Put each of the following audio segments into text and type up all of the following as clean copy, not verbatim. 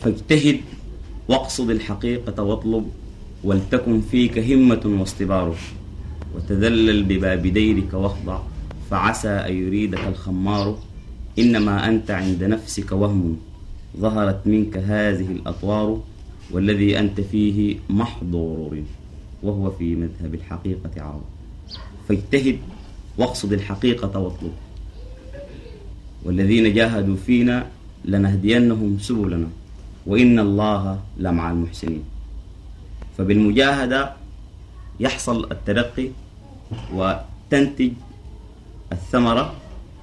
فاجتهد واقصد الحقيقة واطلب، ولتكن فيك همة واصطبار، وتذلل بباب ديرك واخضع، فعسى أن يريدك الخمار. إنما أنت عند نفسك وهم، ظهرت منك هذه الأطوار، والذي أنت فيه محض غرور، وهو في مذهب الحقيقة عار. فاجتهد واقصد الحقيقة واطلب، والذين جاهدوا فينا لنهدينهم سبلنا، وإن الله لمع المحسنين. فبالمجاهدة يحصل الترقي وتنتج الثمرة،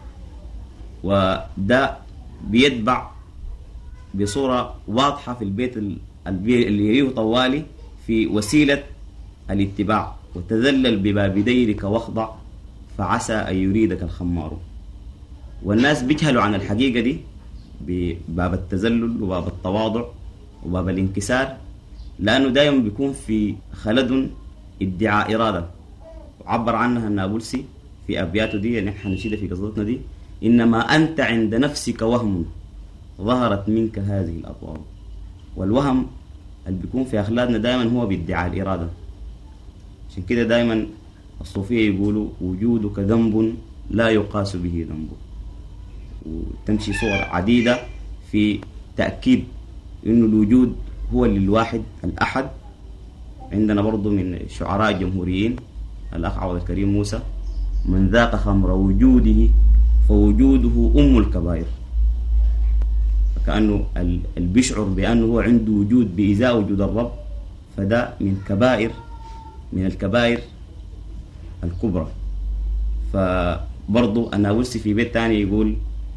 وده بيتبع بصورة واضحة في البيت اللي يريه طوالي في وسيلة الاتباع. وتذلل بباب ديرك واخضع، فعسى أن يريدك الخمار. والناس بيجهلوا عن الحقيقة دي بباب التذلل وباب التواضع وباب الانكسار، لأنه دائما بيكون في خلد ادعاء إرادة، وعبر عنها النابلسي في أبياته دي، نحن نشيدها في قصتنا دي: إنما أنت عند نفسك وهم، ظهرت منك هذه الأطوار. والوهم اللي بيكون في أخلاقنا دائما هو بادعاء الإرادة. عشان كده دائما الصوفية يقولوا: وجودك ذنب لا يقاس به ذنبه. وتمشي صور عديدة في تأكيد إنه الوجود هو للواحد الأحد. عندنا برضو من الشعراء الجمهوريين الأخ عوض الكريم موسى: من ذاق خمر وجوده فوجوده أم الكبائر. فكأنه اللي بيشعر بأنه هو عنده وجود بإزاء وجود الرب، فده من الكبائر الكبرى. فبرضو النابلسي في بيت تاني يقول: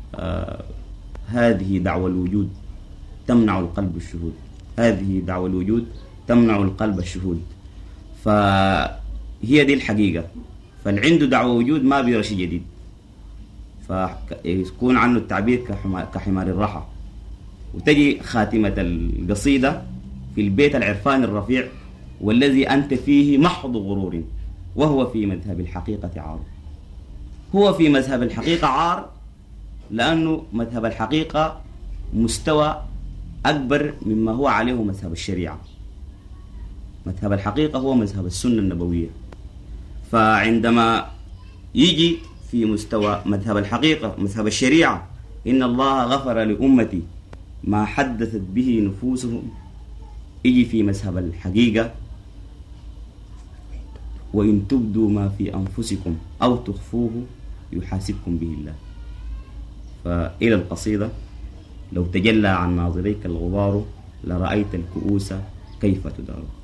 هذه دعوى الوجود تمنع القلب الشهود. هذه دعوى الوجود تمنع القلب الشهود. فهي دي الحقيقة. فالعنده دعوى وجود ما بيرى شيء جديد، فيكون عنه التعبير كحمار الرحى. وتجي خاتمة القصيدة في البيت العرفان الرفيع: والذي أنت فيه محض غرور، وهو في مذهب الحقيقة عار. هو في مذهب الحقيقة عار لأنه مذهب الحقيقة مستوى أكبر مما هو عليه مذهب الشريعة. مذهب الحقيقة هو مذهب السنة النبوية. فعندما يجي في مستوى مذهب الحقيقة مذهب الشريعة: إن الله غفر لأمتي ما حدثت به نفوسهم، يجي في مذهب الحقيقة: وإن تبدوا ما في أنفسكم أو تخفوه يحاسبكم به الله. فإلى القصيدة: لو تجلى عن ناظريك الغبار لرأيت الكؤوس كيف تدار.